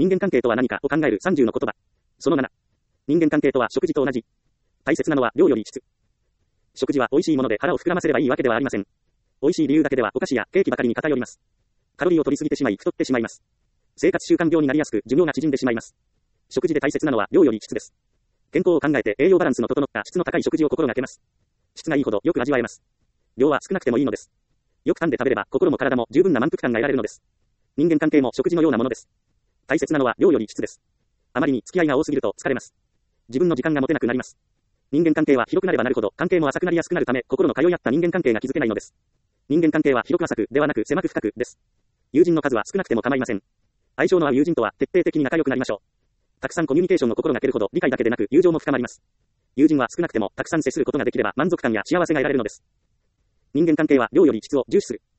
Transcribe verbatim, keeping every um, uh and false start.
人間関係とは何かを考えるさんじゅうの言葉。そのなな。人間関係とは食事と同じ。大切なのは量より質。食事は美味しいもので腹を膨らませればいいわけではありません。美味しい理由だけではお菓子やケーキばかりに偏ります。カロリーを取りすぎてしまい太ってしまいます。生活習慣病になりやすく寿命が縮んでしまいます。食事で大切なのは量より質です。健康を考えて栄養バランスの整った質の高い食事を心がけます。質がいいほどよく味わえます。量は少なくてもいいのです。よく噛んで食べれば心も体も十分な満腹感が得られるのです。人間関係も食事のようなものです。大切なのは量より質です。あまりに付き合いが多すぎると疲れます。自分の時間が持てなくなります。人間関係は広くなればなるほど関係も浅くなりやすくなるため心の通い合った人間関係が築けないのです。人間関係は広く浅くではなく狭く深くです。友人の数は少なくても構いません。相性の合う友人とは徹底的に仲良くなりましょう。たくさんコミュニケーションを心がけるほど理解だけでなく友情も深まります。友人は少なくてもたくさん接することができれば満足感や幸せが得られるのです。人間関係は量より質を重視する。